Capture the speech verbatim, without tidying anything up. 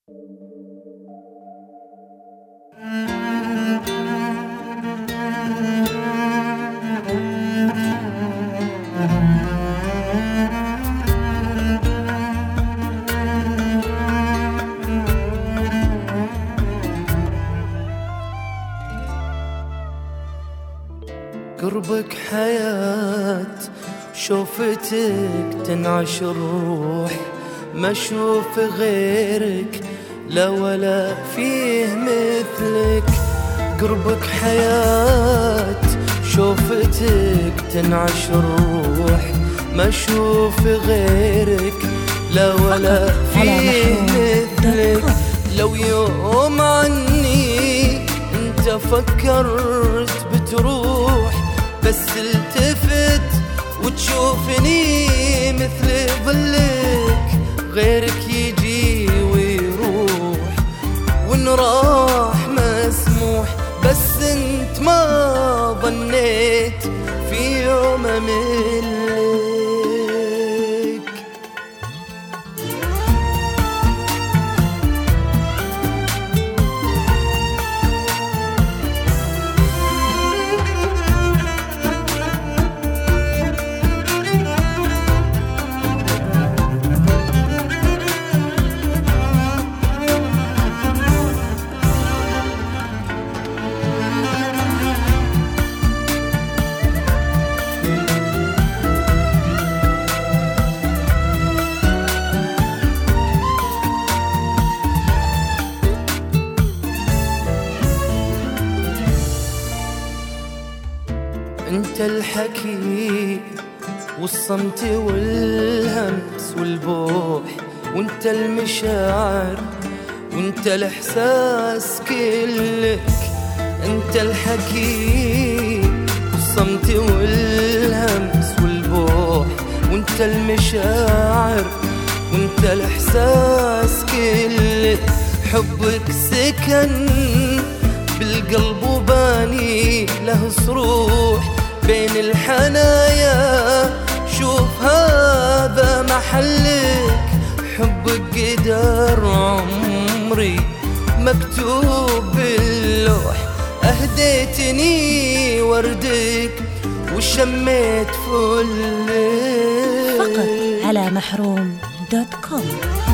قربك حياة، شوفتك تنعش الروح، ما اشوف غيرك لا ولا فيه مثلك. قربك حياة، شوفتك تنعش الروح، ما اشوف غيرك لا ولا فيه مثلك. لو يوم عني انت فكرت بتروح، بس التفت وتشوفني مثل ظلك، غيرك يجي ويروح وان راح مسموح. بس انت ما ظنيت في يوم املك. انت الحكي والصمت والهمس والبوح، وانت المشاعر وانت الاحساس كلك. انت الحكي والصمت والهمس والبوح، وانت المشاعر وانت الاحساس كلك. حبك سكن بالقلب وباني له صروح بين الحنايا، شوف هذا محلك. حبك قدر عمري مكتوب باللوح، أهديتني وردك وشميت فلك. فقط على محروم دوت كوم.